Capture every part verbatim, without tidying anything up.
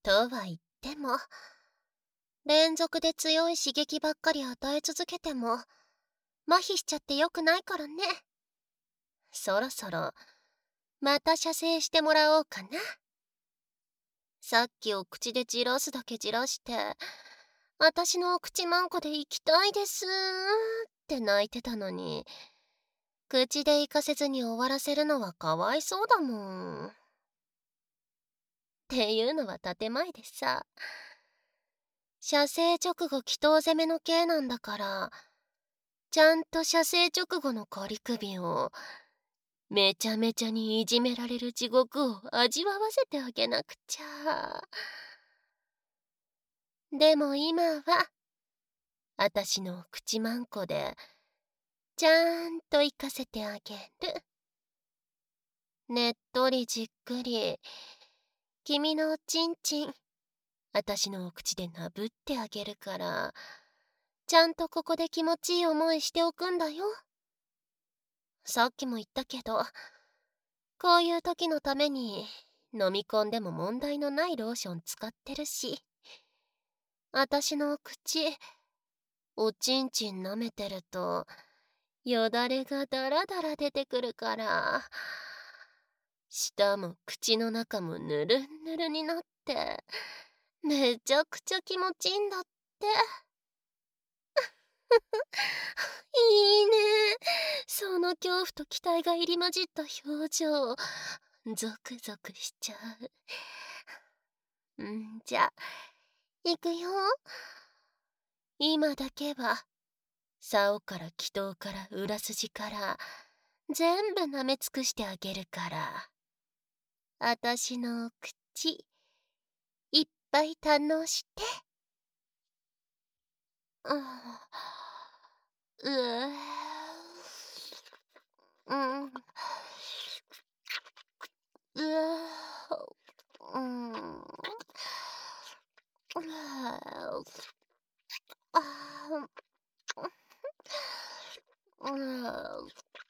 とは言っても、連続で強い刺激ばっかり与え続けても、麻痺しちゃってよくないからね。そろそろ、また射精してもらおうかな。さっきお口でじらすだけじらして、あたしのお口マンコで行きたいですーって泣いてたのに、口で行かせずに終わらせるのはかわいそうだもん。っていうのは建前でさ、射精直後祈祷攻めの刑なんだから、ちゃんと射精直後の仮首を、めちゃめちゃにいじめられる地獄を味わわせてあげなくちゃ。でも今は、あたしの口まんこで、ちゃんと行かせてあげる。ねっとりじっくり、君のおちんちん、あたしのお口でなぶってあげるから、ちゃんとここで気持ちいい思いしておくんだよ。さっきも言ったけど、こういう時のために飲み込んでも問題のないローション使ってるし、あたしのお口、おちんちん舐めてると、よだれがだらだら出てくるから、舌も口の中もぬるんぬるになって、めちゃくちゃ気持ちいいんだって。いいね。その恐怖と期待が入り混じった表情、ゾクゾクしちゃう。んじゃ、いくよ。今だけは、竿から祈祷から裏筋から、全部舐め尽くしてあげるから。あたしの口、いっぱい堪能して。うん。うぅ。うん。うぅ。うん。ああ。うん。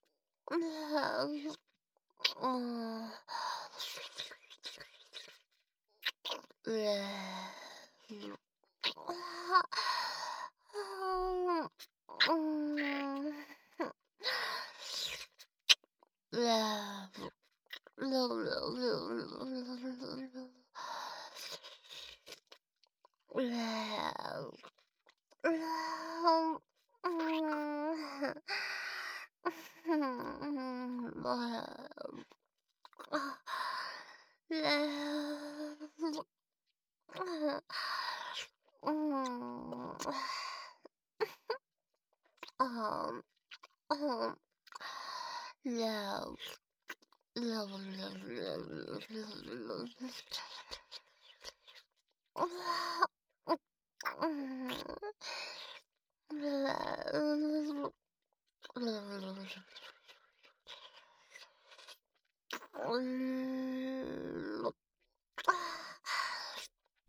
うん。うぅ。うん。うわ。うわ。うわ。うん。うん。まあ。うわ。うん。ああ。うん。love love love love うわうん。うわうん。うん。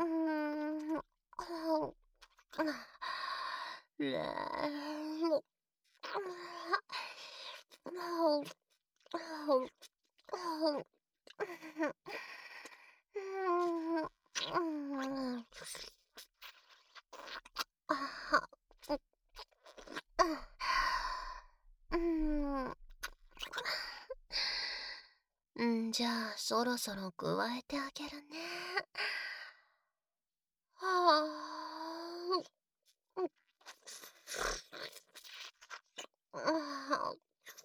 んじゃあそろそろ加えてあげるね。はあ。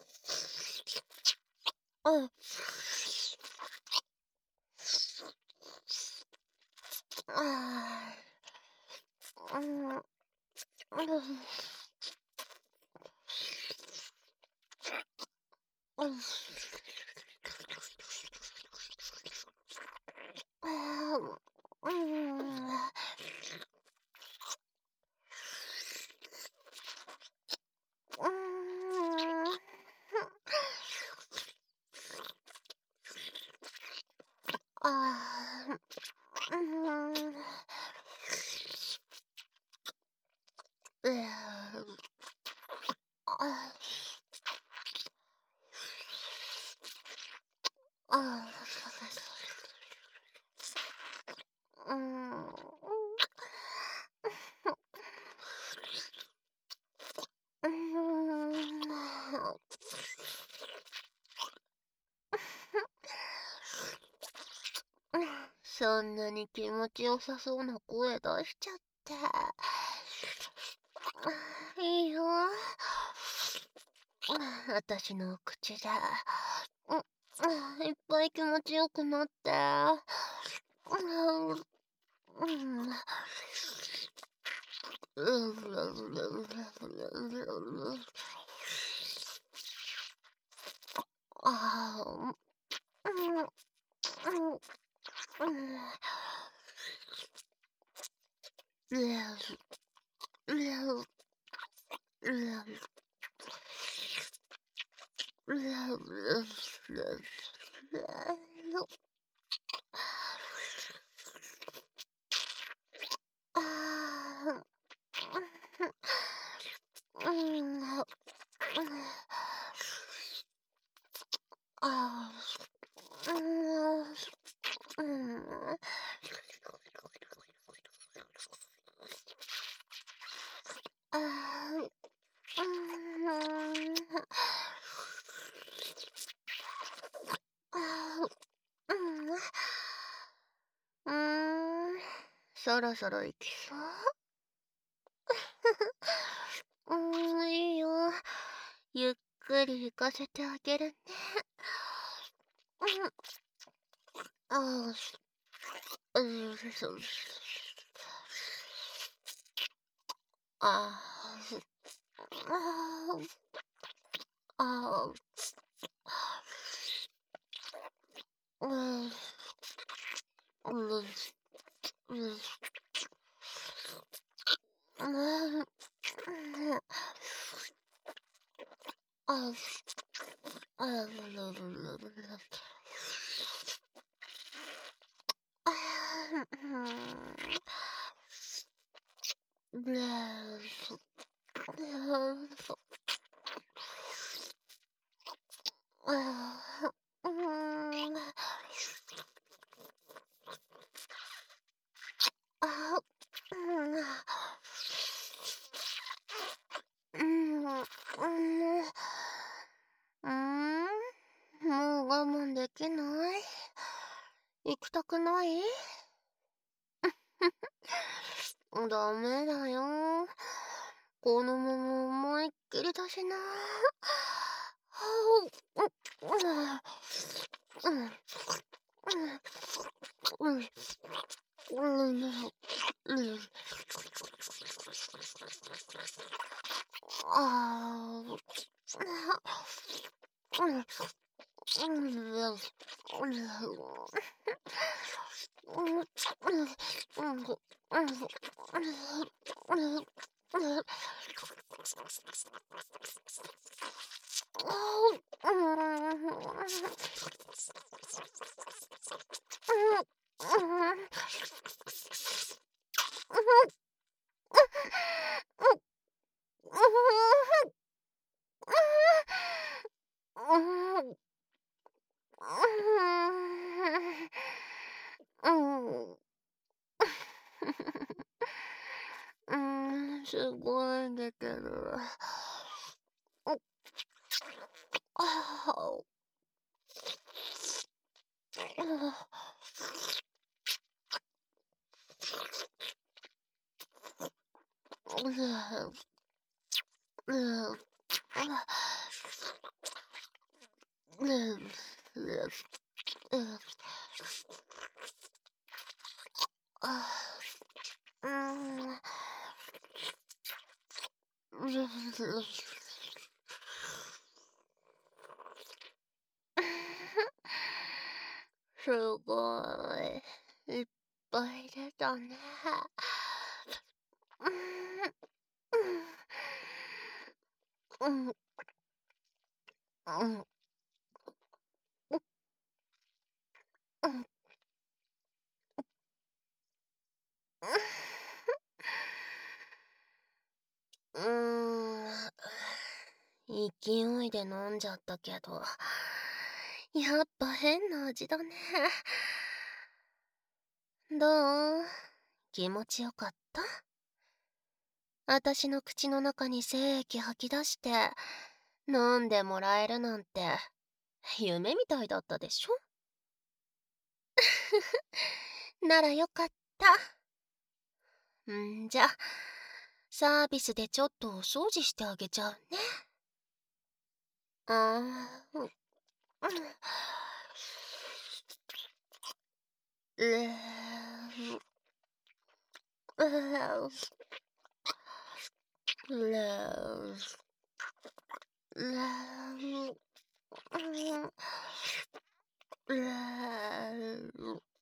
うん。ああ。うん。うん。うん。うん。うん。ああ。うん。うあ。ああ。うん。 そんなに気持ちよさそうな声出しちゃって。いいよ。私の口で、うんいっぱい気持ちよくなって。うんうんあーうんうんあーうんあーうん、そろそろ行きそう。うん、いいよ。ゆっくり行かせてあげるね。うん、あーうん、そうあーあーあーうんうんうんうんああうん、もう我慢できない。行きたくない？ダメだよ。このまま思いっきりだしな。あうん、すごいんだけど。あすごい。いっぱい出たね。うん、うん、うん、うん。うーん。勢いで飲んじゃったけど、やっぱ変な味だね。どう？気持ちよかった？私の口の中に精液吐き出して飲んでもらえるなんて夢みたいだったでしょ？ ならよかった。んじゃ、サービスでちょっとお掃除してあげちゃうね。あー、うん。うーん。うーん。うーん。うーん。うーん。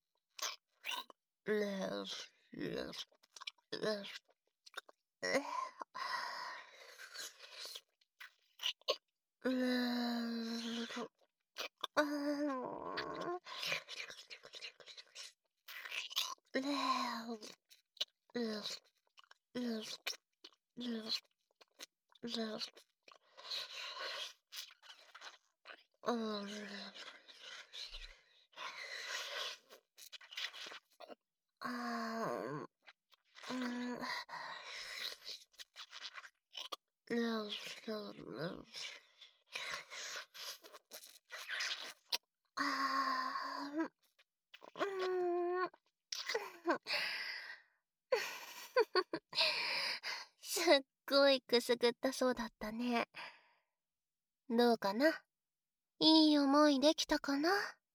すっごいくすぐったそうだったね。どうかな？いい思いできたかな？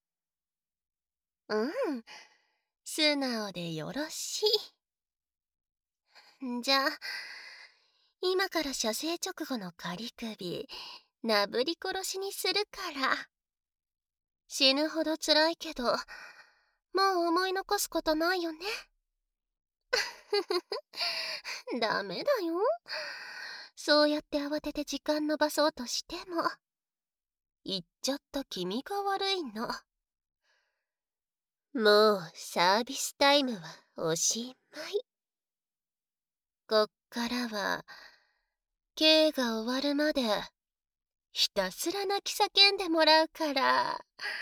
うん、素直でよろしい。んじゃあ、今から射精直後の仮首、なぶり殺しにするから。死ぬほど辛いけど、もう思い残すことないよね。ダメだよ。そうやって慌てて時間伸ばそうとしても、言っちゃった君が悪いの。もうサービスタイムはおしまい。こっからは、刑が終わるまで、ひたすら泣き叫んでもらうから。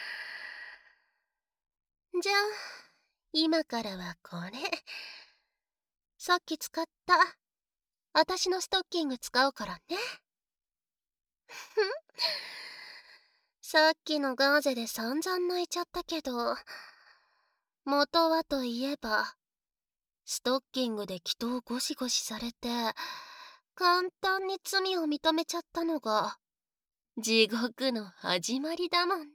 じゃあ、今からはこれ。さっき使った、あたしのストッキング使うからね。さっきのガーゼで散々泣いちゃったけど、元はといえば、ストッキングで祈祷ゴシゴシされて、簡単に罪を認めちゃったのが、地獄の始まりだもんね。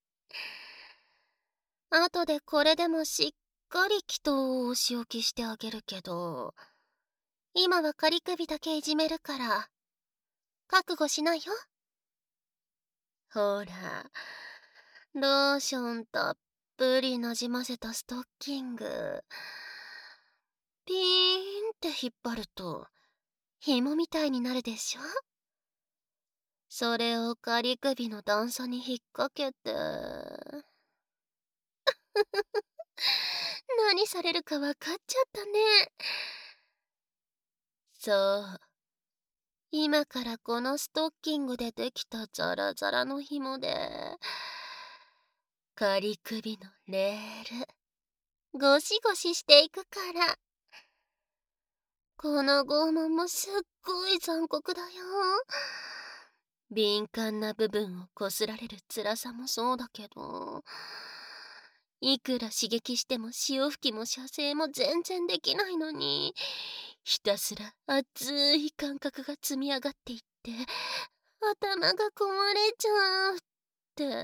後でこれでもしっかり祈祷をお仕置きしてあげるけど、今は仮首だけいじめるから、覚悟しないよ。ほら、ローションたっぷりなじませたストッキング。ピーンって引っ張ると、紐みたいになるでしょ？それを仮首の段差に引っ掛けて。何されるか分かっちゃったね。そう。今からこのストッキングでできたザラザラの紐で、仮首のレール、ゴシゴシしていくから。この拷問もすっごい残酷だよ。敏感な部分をこすられる辛さもそうだけど、いくら刺激しても潮吹きも射精も全然できないのに、ひたすら熱い感覚が積み上がっていって、頭が壊れちゃうって、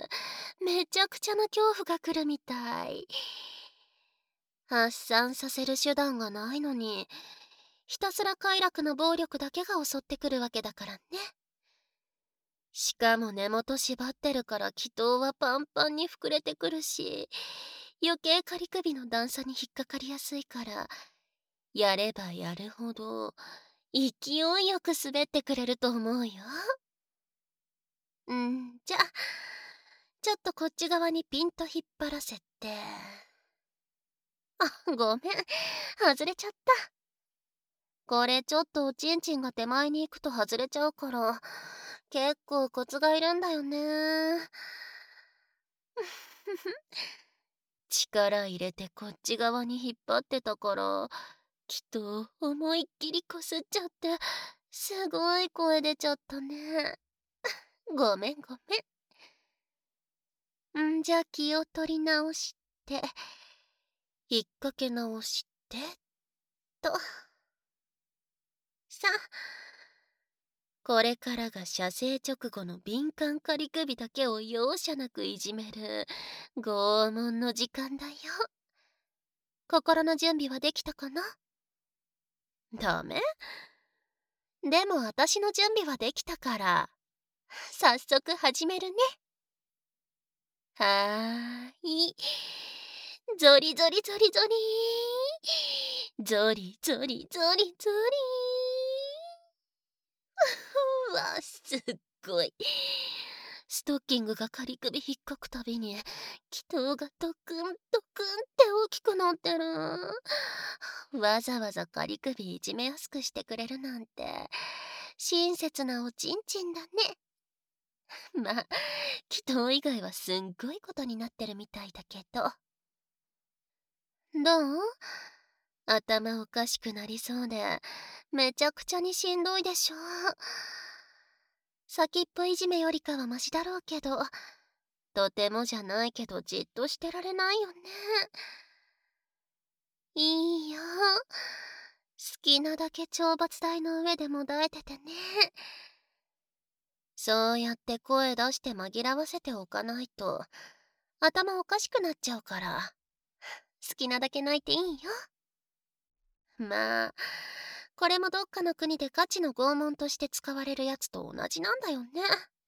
めちゃくちゃな恐怖が来るみたい。発散させる手段がないのに、ひたすら快楽な暴力だけが襲ってくるわけだからね。しかも根元縛ってるから気筒はパンパンに膨れてくるし、余計仮首の段差に引っかかりやすいから、やればやるほど勢いよく滑ってくれると思うよ。んじゃ、ちょっとこっち側にピンと引っ張らせて。あ、ごめん、外れちゃった。これちょっとおちんちんが手前に行くと外れちゃうから、結構コツがいるんだよね。力入れてこっち側に引っ張ってたから、きっと思いっきりこすっちゃって、すごい声出ちゃったね。ごめんごめん。んじゃ気を取り直して、 引っ掛け直してと。さあ、これからが射精直後の敏感仮首だけを容赦なくいじめる拷問の時間だよ。心の準備はできたかな？ダメ？でも私の準備はできたから、早速始めるね。はーい。ゾリゾリゾリゾリー。ゾリゾリゾリゾリー。うわ、すっごい。ストッキングが仮首引っかくたびに、気筒がドクンドクンって大きくなってる。わざわざ仮首いじめやすくしてくれるなんて、親切なおちんちんだね。まあ、気筒以外はすんごいことになってるみたいだけど。どう？頭おかしくなりそうで、めちゃくちゃにしんどいでしょ。先っぽいじめよりかはマシだろうけど、とてもじゃないけどじっとしてられないよね。いいよ。好きなだけ懲罰台の上でもだえててね。そうやって声出して紛らわせておかないと、頭おかしくなっちゃうから、好きなだけ泣いていいよ。まあ、これもどっかの国でガチの拷問として使われるやつと同じなんだよね。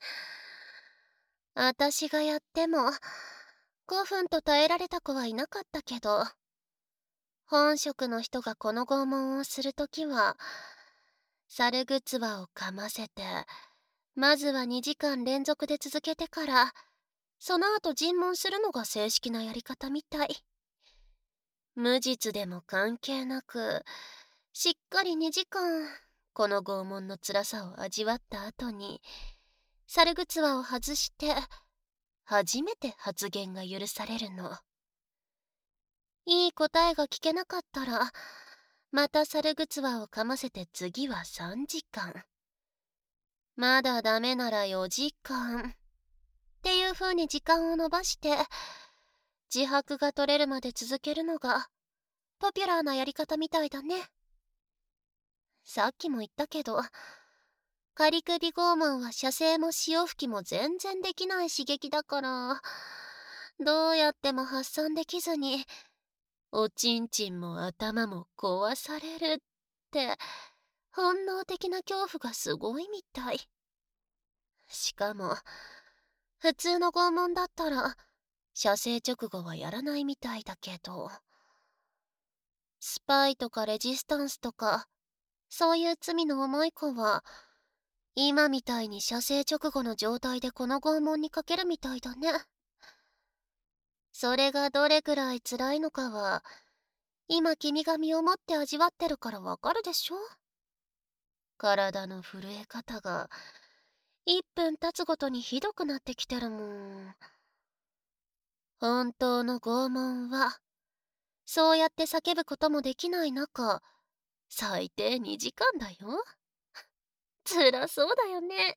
私がやっても、ごふんと耐えられた子はいなかったけど、本職の人がこの拷問をするときは、猿ぐつわをかませて、まずはにじかん連続で続けてから、その後尋問するのが正式なやり方みたい。無実でも関係なく、しっかりにじかん、この拷問の辛さを味わった後に、猿ぐつわを外して、初めて発言が許されるの。いい答えが聞けなかったら、また猿ぐつわをかませて次はさんじかん。まだダメならよじかん。っていう風に時間を延ばして、自白が取れるまで続けるのが、ポピュラーなやり方みたいだね。さっきも言ったけど、仮首拷問は射精も潮吹きも全然できない刺激だから、どうやっても発散できずに、おちんちんも頭も壊されるって、本能的な恐怖がすごいみたい。しかも、普通の拷問だったら、射精直後はやらないみたいだけど、スパイとかレジスタンスとか、そういう罪の重い子は、今みたいに射精直後の状態でこの拷問にかけるみたいだね。それがどれくらい辛いのかは、今君が身をもって味わってるからわかるでしょ？体の震え方が、いっぷん経つごとにひどくなってきてるもん。本当の拷問は、そうやって叫ぶこともできない中、最低にじかんだよ。辛そうだよね。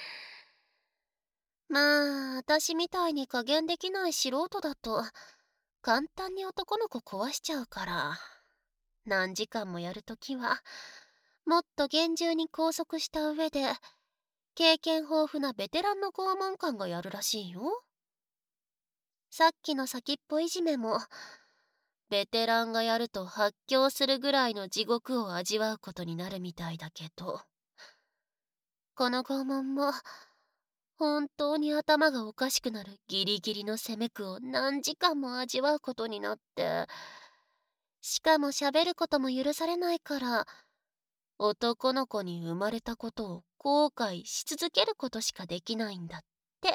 まあ、私みたいに加減できない素人だと、簡単に男の子壊しちゃうから、何時間もやるときは、もっと厳重に拘束した上で、経験豊富なベテランの拷問官がやるらしいよ。さっきの先っぽいじめも、ベテランがやると発狂するぐらいの地獄を味わうことになるみたいだけど、この拷問も、本当に頭がおかしくなるギリギリの攻め苦を何時間も味わうことになって、しかも喋ることも許されないから、男の子に生まれたことを後悔し続けることしかできないんだって。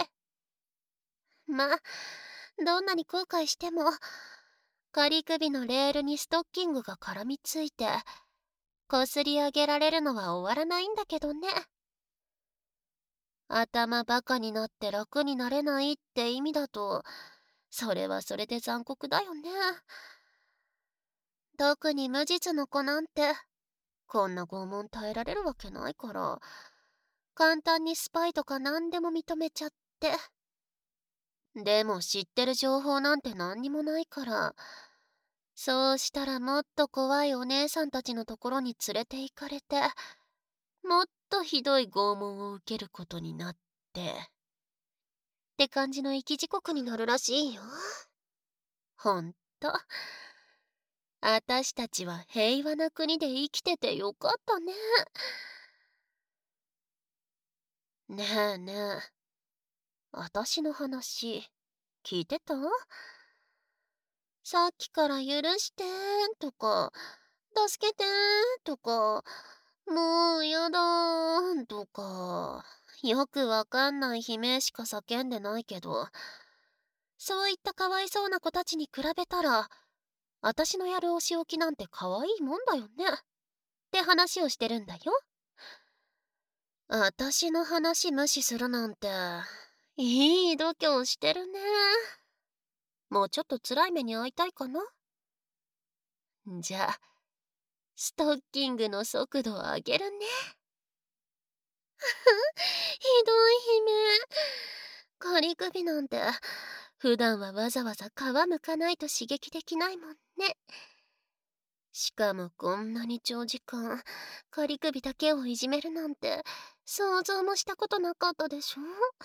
まあ、どんなに後悔しても、仮首のレールにストッキングが絡みついて、こすり上げられるのは終わらないんだけどね。頭バカになって楽になれないって意味だと、それはそれで残酷だよね。特に無実の子なんて、こんな拷問耐えられるわけないから、簡単にスパイとか何でも認めちゃって。でも知ってる情報なんて何にもないから、 そうしたらもっと怖いお姉さんたちのところに連れて行かれて、もっとひどい拷問を受けることになって、って感じの生き地獄になるらしいよ。ほんと。あたしたちは平和な国で生きててよかったね。ねえねえ、あたしの話、聞いてた？さっきから許してーとか、助けてーとか、もうやだーとか、よくわかんない悲鳴しか叫んでないけど、そういったかわいそうな子たちに比べたら、あたしのやるお仕置きなんてかわいいもんだよね。って話をしてるんだよ。あたしの話無視するなんて、いい度胸してるね。もうちょっと辛い目に遭いたいかな？じゃあ、ストッキングの速度を上げるね。ひどい悲鳴。仮首なんて、普段はわざわざ皮むかないと刺激できないもんね。しかもこんなに長時間、仮首だけをいじめるなんて、想像もしたことなかったでしょ？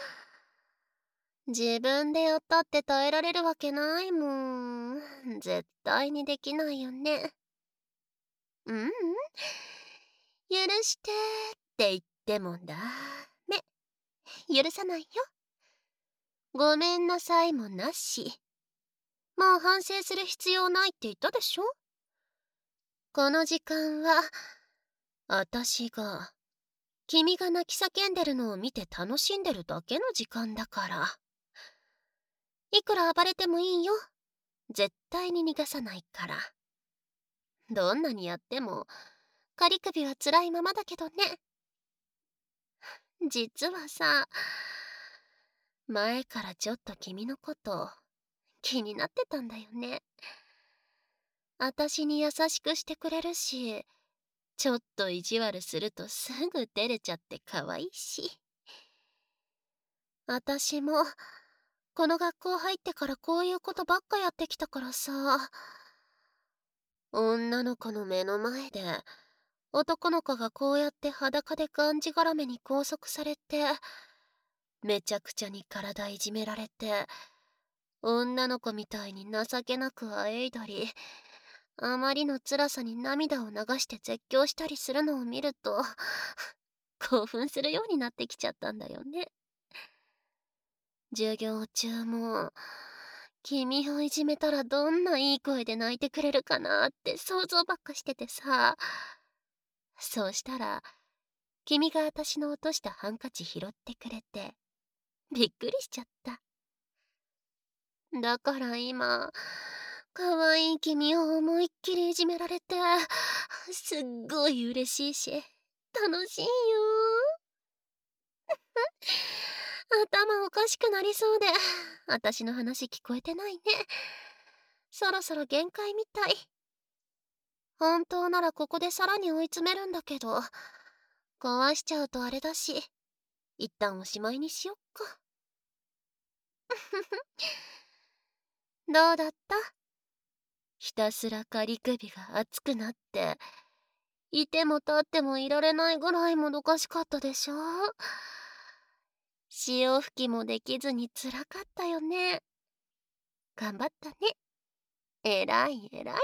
自分でやったって耐えられるわけないもん。絶対にできないよね。うんうん。許してって言ってもダメ。許さないよ。ごめんなさいもなし。もう反省する必要ないって言ったでしょ？この時間は、あたしが、君が泣き叫んでるのを見て楽しんでるだけの時間だから。いくら暴れてもいいよ。絶対に逃がさないから。どんなにやっても、仮首は辛いままだけどね。実はさ、前からちょっと君のこと気になってたんだよね。あたしに優しくしてくれるし、ちょっと意地悪するとすぐ照れちゃって可愛いし。あたしも、この学校入ってからこういうことばっかやってきたからさ、女の子の目の前で、男の子がこうやって裸でがんじがらめに拘束されて、めちゃくちゃに体いじめられて、女の子みたいに情けなくあえいだり、あまりの辛さに涙を流して絶叫したりするのを見ると、興奮するようになってきちゃったんだよね。授業中も、君をいじめたらどんないい声で泣いてくれるかなって想像ばっかしててさ。そうしたら、君が私の落としたハンカチ拾ってくれて、びっくりしちゃった。だから今、かわいい君を思いっきりいじめられて、すっごい嬉しいし、楽しいよ。頭おかしくなりそうで、私の話聞こえてないね。そろそろ限界みたい。本当ならここでさらに追い詰めるんだけど、壊しちゃうとあれだし、一旦おしまいにしよっか。どうだった？ひたすら仮首が熱くなって、いても立ってもいられないぐらいもどかしかったでしょ？潮吹きもできずにつらかったよね。頑張ったね。えらいえらい。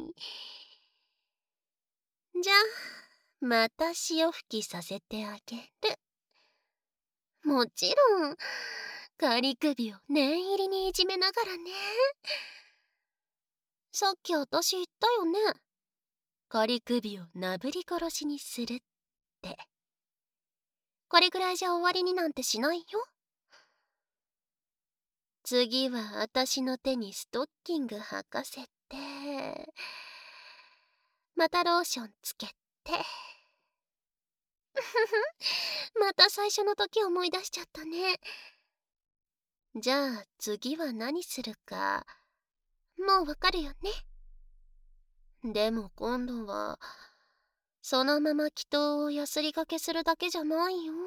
じゃあ、また潮吹きさせてあげる。もちろん、仮首を念入りにいじめながらね。さっき私言ったよね。仮首をなぶり殺しにするって。これぐらいじゃ終わりになんてしないよ。次は私の手にストッキング履かせて、またローションつけて。また最初の時思い出しちゃったね。じゃあ次は何するか、もうわかるよね。でも今度は、そのまま祈祷をやすりがけするだけじゃないよ。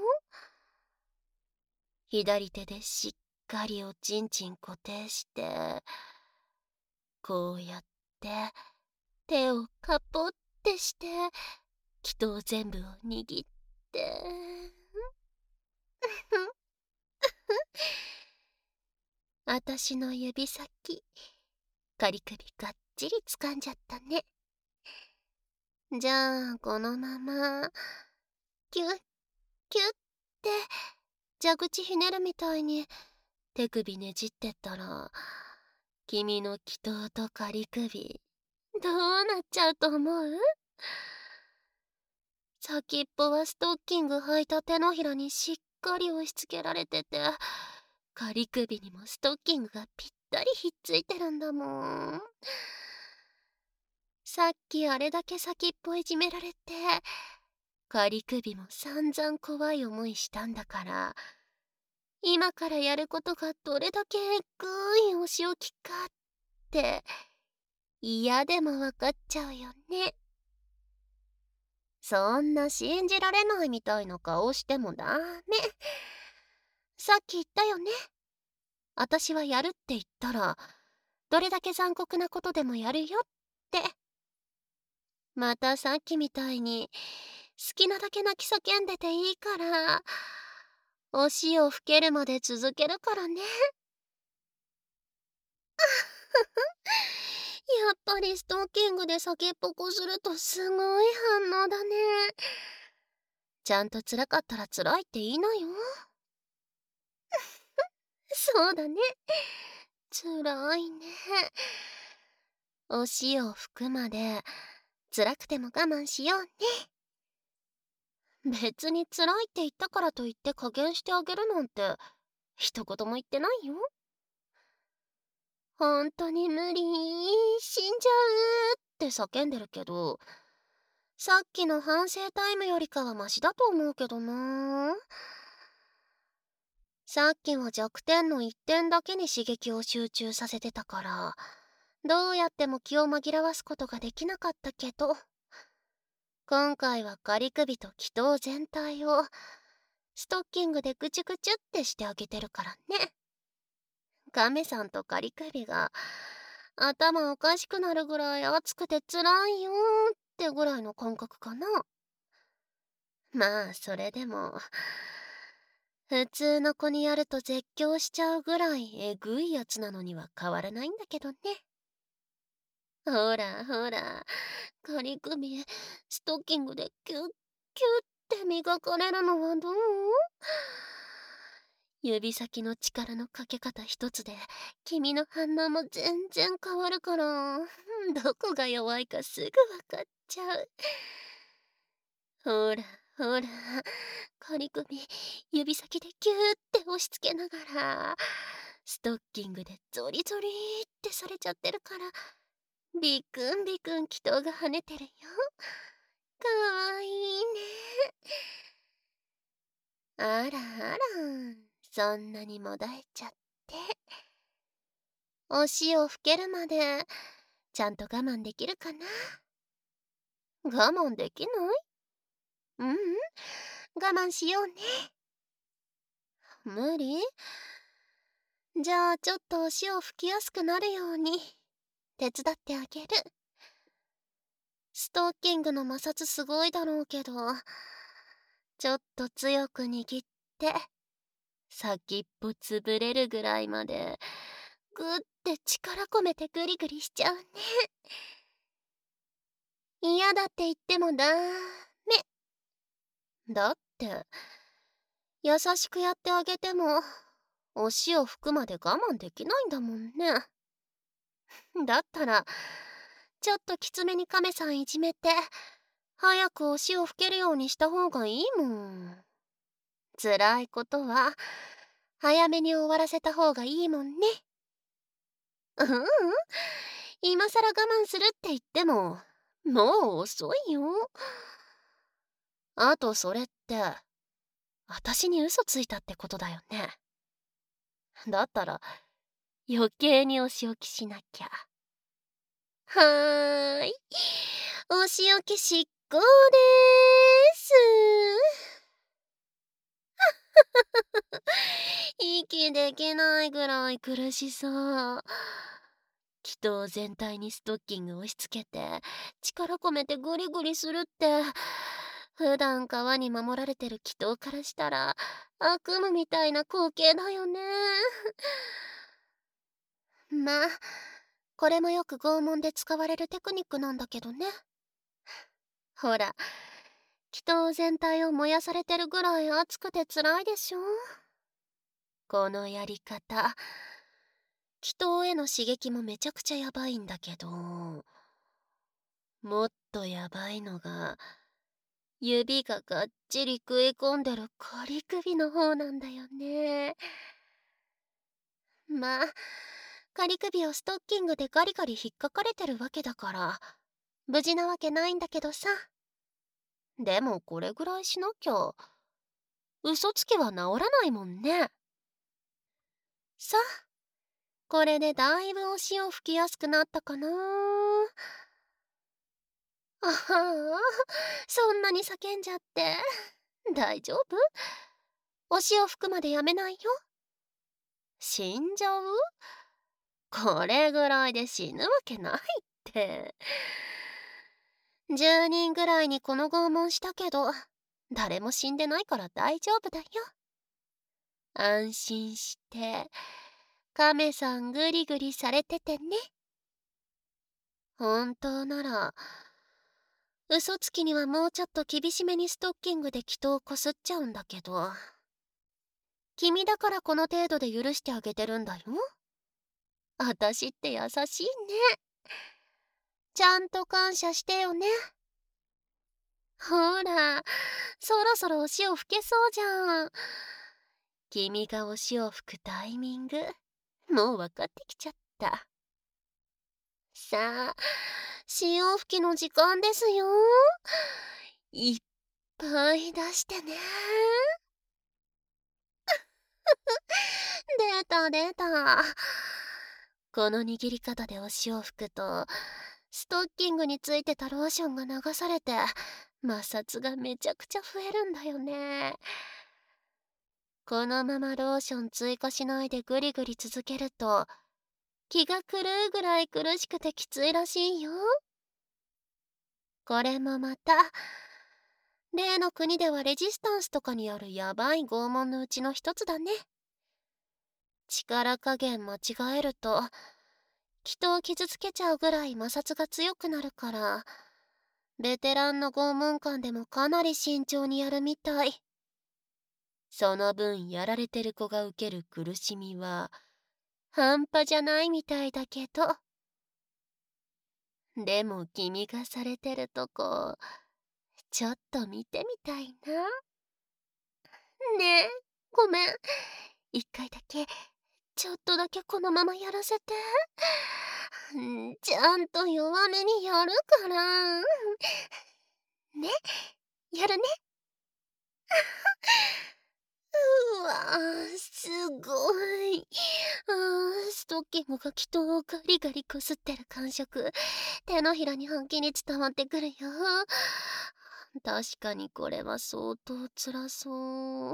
左手でしっかりおちんちん固定して、こうやってて手をカポってして祈祷全部を握ってあたしの指先仮首がっちり掴んじゃったね。じゃあこのままキュッキュッって蛇口ひねるみたいに手首ねじってったら、君の祈祷と仮首どうなっちゃうと思う？先っぽはストッキング履いた手のひらにしっかり押し付けられてて、仮首にもストッキングがぴったりひっついてるんだもん。さっきあれだけ先っぽいじめられて、仮首も散々怖い思いしたんだから、今からやることがどれだけえぐいお仕置きかって嫌でもわかっちゃうよね。そんな信じられないみたいな顔してもダメ。さっき言ったよね。あたしはやるって言ったらどれだけ残酷なことでもやるよって。またさっきみたいに好きなだけ泣き叫んでていいから、おしを吹けるまで続けるからね。やっぱりストッキングで先っぽこするとすごい反応だね。ちゃんと辛かったら辛いって言いなよ。そうだね。辛いね。おしを吹くまで辛くても我慢しようね。別に辛いって言ったからといって加減してあげるなんて一言も言ってないよ。ほんとに無理、死んじゃうって叫んでるけど、さっきの反省タイムよりかはマシだと思うけどな。さっきは弱点の一点だけに刺激を集中させてたから、どうやっても気を紛らわすことができなかったけど、今回は仮首と祈祷全体をストッキングでぐちゅぐちゅってしてあげてるからね。カメさんと仮首が頭おかしくなるぐらい熱くて辛いよーってぐらいの感覚かな。まあそれでも普通の子にやると絶叫しちゃうぐらいえぐいやつなのには変わらないんだけどね。ほらほら、仮首ストッキングでキュッキュッって磨かれるのはどう？指先の力のかけ方一つで君の反応も全然変わるから、どこが弱いかすぐ分かっちゃう。ほらほら、仮首指先でキューって押し付けながらストッキングでゾリゾリってされちゃってるから、ビクンビクン祈祷が跳ねてるよ。かわいいね。あらあら、そんなにもだえちゃって。おしを吹けるまでちゃんと我慢できるかな？我慢できない？うんうん、我慢しようね。無理？じゃあちょっとおしを吹きやすくなるように手伝ってあげる。ストッキングの摩擦すごいだろうけど、ちょっと強く握って先っぽ潰れるぐらいまでグッて力込めてグリグリしちゃうね。嫌だって言ってもダメ。だって優しくやってあげてもおしを吹くまで我慢できないんだもんね。だったらちょっときつめにカメさんいじめて早くおしを吹けるようにした方がいいもん。辛いことは早めに終わらせた方がいいもんね。ううん、今さら我慢するって言ってももう遅いよ。あとそれって私に嘘ついたってことだよね。だったら余計にお仕置きしなきゃ。はーい、お仕置き執行でーす。息できないぐらい苦しそう。 祈祷全体にストッキング押し付けて力込めてグリグリするって、普段川に守られてる祈祷からしたら悪夢みたいな光景だよね。まあこれもよく拷問で使われるテクニックなんだけどね。ほら、祈祷全体を燃やされてるぐらい熱くて辛いでしょ。このやり方、祈祷への刺激もめちゃくちゃやばいんだけど、もっとやばいのが指ががっちり食い込んでる仮首の方なんだよね。まあ仮首をストッキングでガリガリ引っかかれてるわけだから無事なわけないんだけどさ。でもこれぐらいしなきゃ嘘つきは治らないもんね。さあ、これでだいぶお塩吹きやすくなったかな。あはあ、そんなに叫んじゃって大丈夫？お塩吹くまでやめないよ。死んじゃう？これぐらいで死ぬわけないって。じゅうにんぐらいにこの拷問したけど誰も死んでないから大丈夫だよ。安心して亀さんグリグリされててね。本当なら嘘つきにはもうちょっと厳しめにストッキングで祈祷をこすっちゃうんだけど、君だからこの程度で許してあげてるんだよ。あたしって優しいね。ちゃんと感謝してよね。ほら、そろそろお塩吹けそうじゃん。君がお塩吹くタイミングもう分かってきちゃった。さあ、潮吹きの時間ですよ。いっぱい出してね。出た出た。この握り方でお塩吹くとストッキングについてたローションが流されて摩擦がめちゃくちゃ増えるんだよね。このままローション追加しないでグリグリ続けると気が狂うぐらい苦しくてきついらしいよ。これもまた例の国ではレジスタンスとかにあるヤバい拷問のうちの一つだね。力加減間違えると人を傷つけちゃうぐらい摩擦が強くなるから、ベテランの拷問官でもかなり慎重にやるみたい。その分やられてる子が受ける苦しみは半端じゃないみたいだけど。でも君がされてるとこちょっと見てみたいな。ねえ、ごめん。一回だけちょっとだけこのままやらせて。んちゃんと弱めにやるから。ね、やるね。うわー、すごい。あー、ストッキングが祈祷をガリガリこすってる感触手のひらに半気に伝わってくるよ。確かにこれは相当辛そう。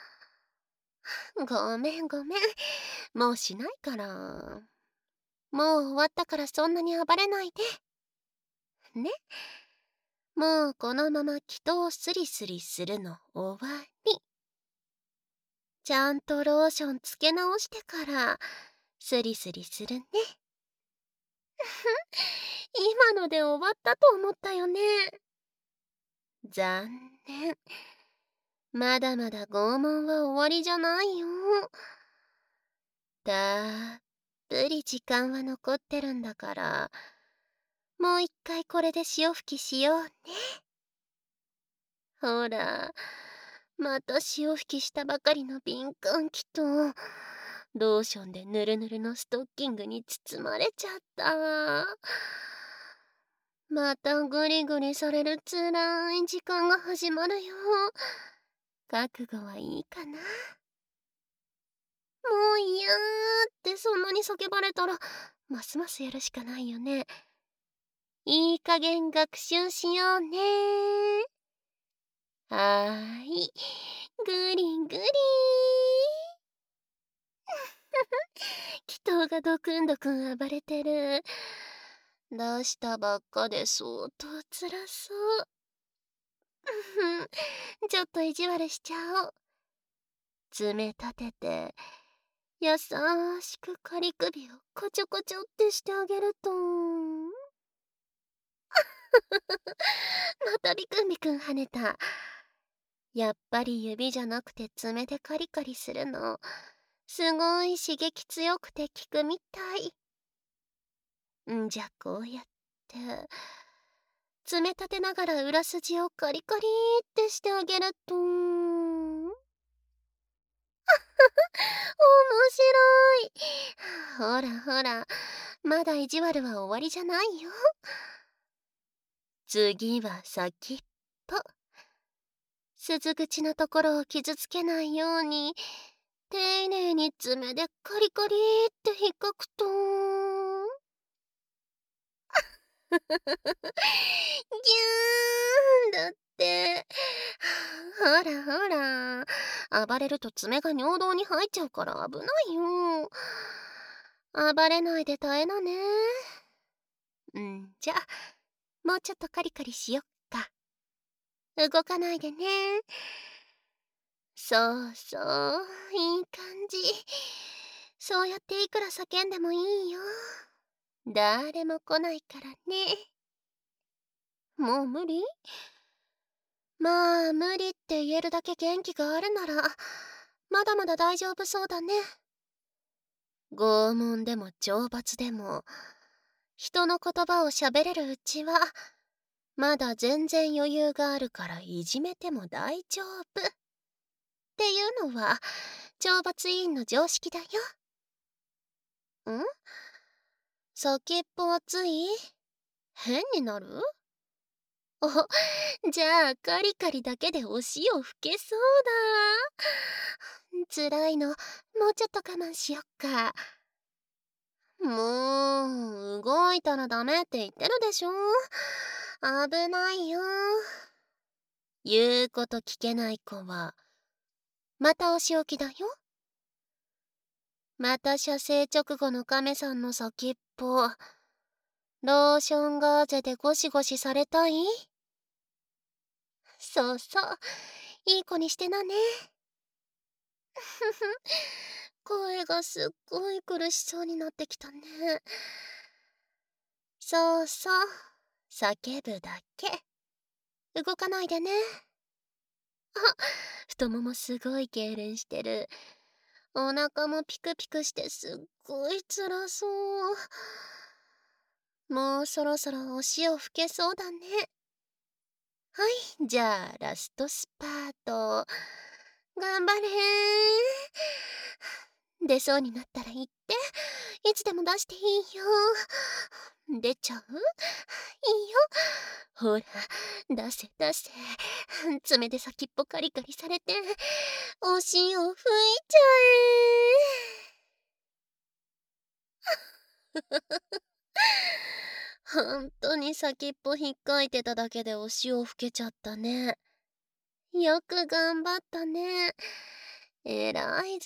ごめんごめん、もうしないから。もう終わったからそんなに暴れないでね。もうこのまま祈祷スリスリするの終わり。ちゃんとローションつけ直してからスリスリするね。今ので終わったと思ったよね。残念。まだまだ拷問は終わりじゃないよ。たっぷり時間は残ってるんだから、もう一回これで潮吹きしようね。ほら、また潮吹きしたばかりの敏感期とローションでヌルヌルのストッキングに包まれちゃった。またグリグリされるつらい時間が始まるよ。覚悟はいいかな。もう嫌ってそんなに叫ばれたらますますやるしかないよね。いい加減学習しようね。はーい、グリグリ。 祈祷がドクンドクン暴れてる。出したばっかで相当辛そう。ちょっと意地悪しちゃおう。爪立てて優しく仮首をコチョコチョってしてあげるとまたビクンビクン跳ねた。やっぱり指じゃなくて爪でカリカリするのすごい刺激強くて効くみたい。んじゃこうやって爪立てながら裏筋をカリカリってしてあげると面白い。ほらほら、まだ意地悪は終わりじゃないよ。次は先っぽ。鈴口のところを傷つけないように丁寧に爪でカリカリって引っかくとギューンだって。ほらほら、暴れると爪が尿道に入っちゃうから危ないよ。暴れないで耐えなね。んじゃ、もうちょっとカリカリしよっか。動かないでね。そうそう、いい感じ。そうやっていくら叫んでもいいよ。誰も来ないからね。もう無理？まあ無理って言えるだけ元気があるならまだまだ大丈夫そうだね。拷問でも懲罰でも人の言葉を喋れるうちはまだ全然余裕があるからいじめても大丈夫っていうのは懲罰委員の常識だよ。ん？先っぽ熱い？変になる？お、じゃあカリカリだけでお塩ふけそうだ。辛いのもうちょっと我慢しよっか。もう動いたらダメって言ってるでしょ。危ないよ。言うこと聞けない子はまたお仕置きだよ。また射精直後の亀さんの先っぽローションガーゼでゴシゴシされたい？そうそう、いい子にしてなね。声がすっごい苦しそうになってきたね。そうそう、叫ぶだけ。動かないでね。あ、太ももすごい痙攣してる。お腹もピクピクしてすっごい辛そう。もうそろそろお塩ふけそうだね。はい、じゃあラストスパート。頑張れー。出そうになったら言って。いつでも出していいよ。出ちゃう？いいよ。ほら、出せ出せ。爪で先っぽカリカリされて、お塩吹いちゃえ。ほんとに先っぽひっかいてただけでお塩ふけちゃったね。よく頑張ったね。えらいぞ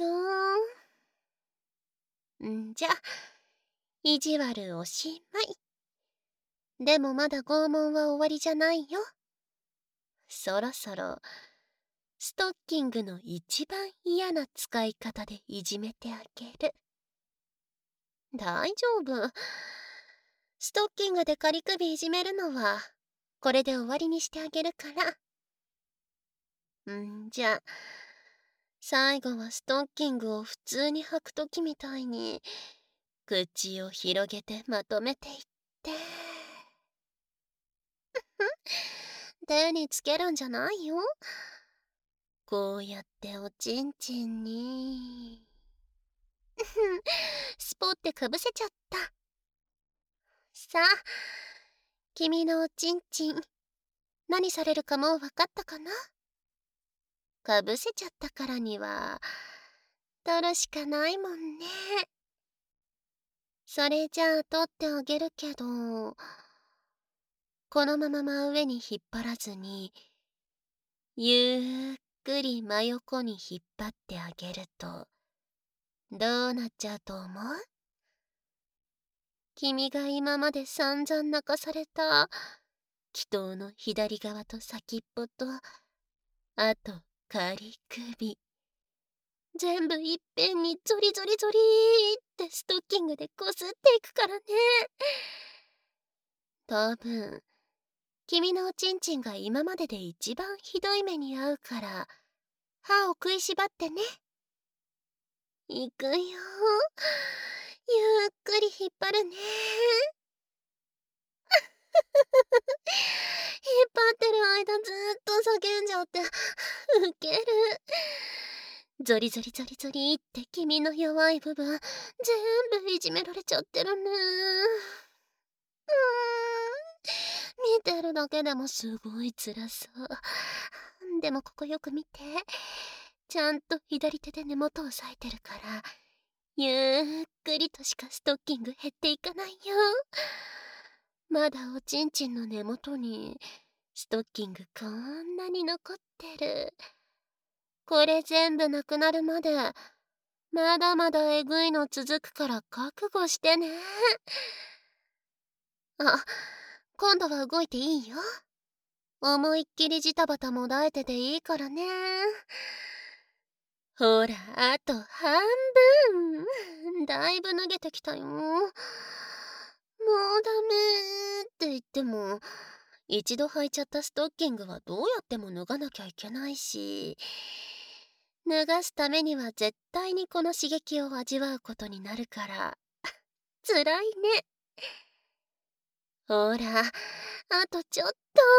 ー。んじゃ、意地悪おしまい。でもまだ拷問は終わりじゃないよ。そろそろストッキングの一番嫌な使い方でいじめてあげる。大丈夫。ストッキングで仮首いじめるのはこれで終わりにしてあげるから。んじゃ、最後はストッキングを普通に履くときみたいに口を広げてまとめていって。手につけるんじゃないよ。こうやっておちんちんにスポってかぶせちゃった。さあ、君のおちんちん何されるかもう分かったかな？かぶせちゃったからには取るしかないもんね。それじゃあ取ってあげるけど、このまま真上に引っ張らずにゆっくり真横に引っ張ってあげるとどうなっちゃうと思う？君が今まで散々泣かされた祈祷の左側と先っぽと、あと仮首、全部いっぺんにゾリゾリゾリーってストッキングでこすっていくからね。多分君のおちんちんが今までで一番ひどい目に遭うから、歯を食いしばってね。いくよ。ゆっくり引っ張るね。引っ張ってる間ずっと叫んじゃってウケる。ゾリゾリゾリゾリって君の弱い部分全部いじめられちゃってるね。うーん、見てるだけでもすごい辛そう。でもここよく見て。ちゃんと左手で根元を押さえてるから、ゆっくりとしかストッキング減っていかないよ。まだおちんちんの根元にストッキングこんなに残ってる。これ全部なくなるまでまだまだえぐいの続くから覚悟してね。あ、今度は動いていいよ。思いっきりジタバタもだえてていいからね。ほら、あと半分。だいぶ脱げてきたよ。もうダメって言っても、一度履いちゃったストッキングはどうやっても脱がなきゃいけないし、脱がすためには絶対にこの刺激を味わうことになるから、つらいね。ほら、あとちょっと。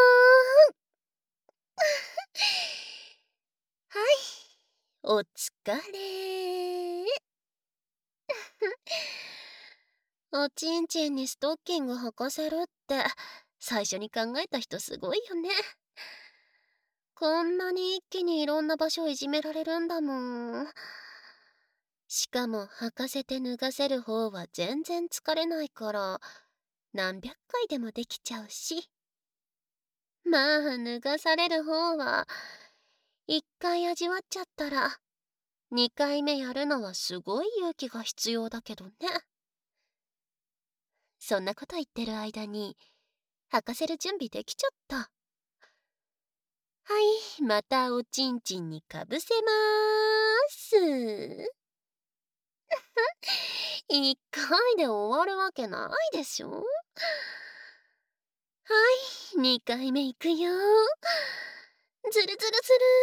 はい、お疲れ。おちんちんにストッキング履かせるって最初に考えた人すごいよね。こんなに一気にいろんな場所いじめられるんだもん。しかも履かせて脱がせる方は全然疲れないから何百回でもできちゃうし、まあ脱がされる方は一回味わっちゃったら二回目やるのはすごい勇気が必要だけどね。そんなこと言ってる間に履かせる準備できちゃった。はい、またおちんちんにかぶせまーす。一回で終わるわけないでしょ。はい、二回目いくよ。ずるずるず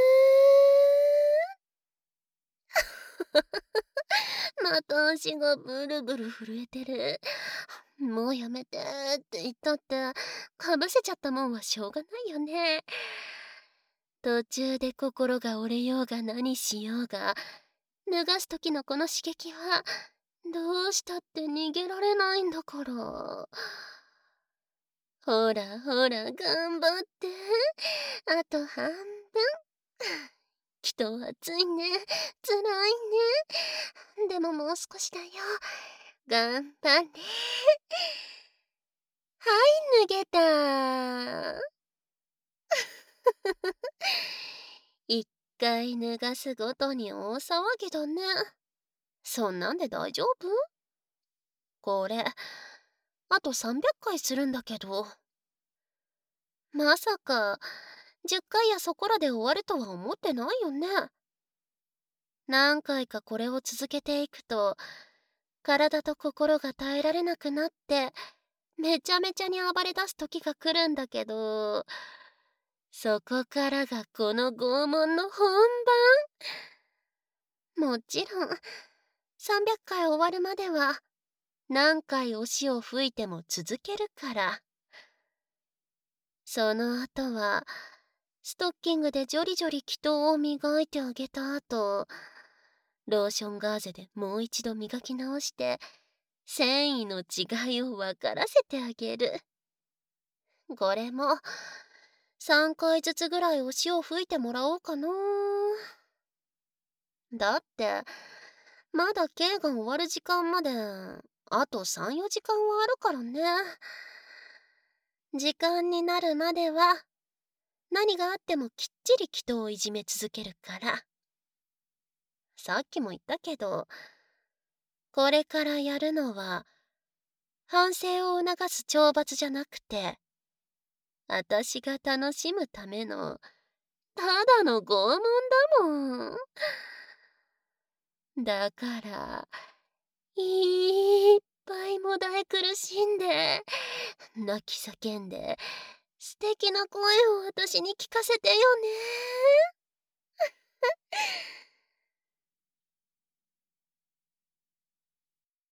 るー。また足がブルブル震えてる。もうやめてって言ったって、かぶせちゃったもんはしょうがないよね。途中で心が折れようが何しようが、脱がす時のこの刺激はどうしたって逃げられないんだから。ほらほら頑張って。あと半分。きっと暑いね。つらいね。でももう少しだよ。頑張れ。はい、脱げた。一回脱がすごとに大騒ぎだね。そんなんで大丈夫？これ、あとさんびゃっかいするんだけど。まさか、じゅっかいやそこらで終わるとは思ってないよね。何回かこれを続けていくと、体と心が耐えられなくなって、めちゃめちゃに暴れ出す時が来るんだけど、そこからがこの拷問の本番。もちろん、さんびゃっかい終わるまでは、何回おしを吹いても続けるから。その後は、ストッキングでジョリジョリ祈祷を磨いてあげた後、ローションガーゼでもう一度磨き直して、繊維の違いを分からせてあげる。これも、さんかいずつぐらいお塩を吹いてもらおうかな。だって、まだ刑が終わる時間まで、あとさん、よじかんはあるからね。時間になるまでは、何があってもきっちり祈祷をいじめ続けるから。さっきも言ったけど、 これからやるのは、反省を促す懲罰じゃなくて、あたしが楽しむための、ただの拷問だもん。だから、いっぱいもだえ苦しんで、泣き叫んで、素敵な声を私に聞かせてよね。